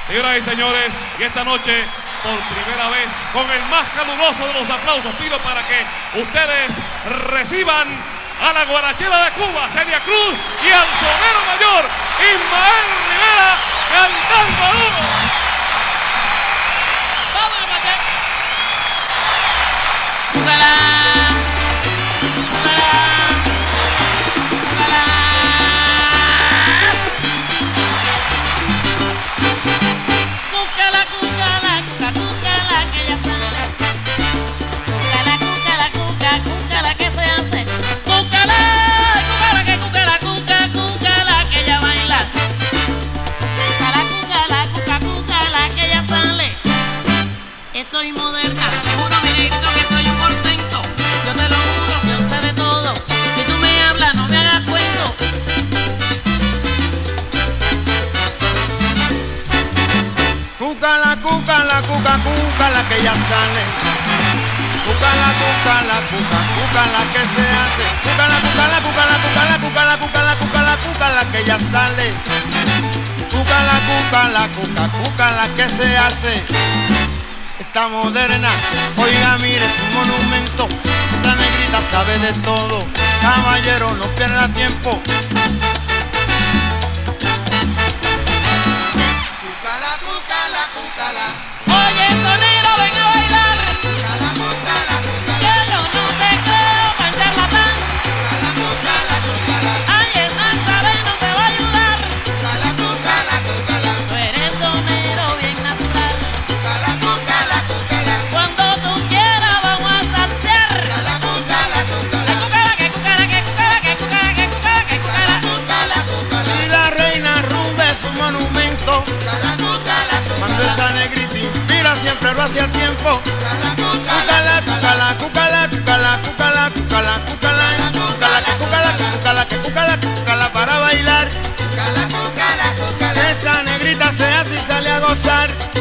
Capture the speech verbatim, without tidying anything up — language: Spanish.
Señoras y señores, y esta noche, por primera vez, con el más caluroso de los aplausos, pido para que ustedes reciban a la guarachera de Cuba, Celia Cruz, y al sonero mayor, Ismael Rivera, cantando duro. ¡Vamos, Mate! ¡Chúgala! ¡Chúgala! ¡Chúgala! ¡Cúcala, cúcala, cuca, cúcala, que ya sale! ¡Cúcala, cúcala, cuca, cúcala, que se hace! ¡Cúcala! ¡Cúcala, que cúcala, cuca, cúcala, que ya baila! ¡Cúcala, cúcala, cuca, cúcala, que ya sale! Estoy moderna, seguro mi negrito que soy un portento. Yo te lo juro, yo sé de todo. Si tú me hablas, no me hagas cuento. Cúcala, cúcala, cuca, cúcala, que ya sale. Cúcala, cúcala, cuca, cúcala, que se hace. Cúcala, cúcala, cúcala, cúcala, cúcala, cúcala, cúcala, cúcala, que ya sale. Cúcala, cúcala, cuca, cúcala, que se hace. Esta moderna, oiga, mire, es un monumento. Esa negrita sabe de todo. Caballero, no pierda tiempo. Cúcala, cúcala, cúcala. Oye, sonero, ven a bailar. Cúcala, cúcala, cúcala. Que yo no te creo, pan charlatán. Cúcala, cúcala, cúcala. Ay, el nazareno te va a ayudar. Cúcala, cúcala, cúcala. Tú eres sonero bien natural. Cúcala, cúcala, cúcala. Cuando tú quieras vamos a salsear. Cúcala, cúcala, cúcala. Ay, cúcala, que cúcala, que cúcala, que cúcala, que cúcala, que cúcala. Cúcala, cúcala. Y la reina Rumba es un monumento. Cúcala, cúcala, Cuando cúcala. esa negrita inspira, siempre lo hace a tiempo. Cúcala, Cúcala, cúcala, cúcala, cúcala, cúcala, cúcala, cúcala, cúcala, que cúcala, que cúcala, que cúcala, que cúcala para bailar. cúcala, cúcala, cúcala. Esa negrita se hace y sale a gozar.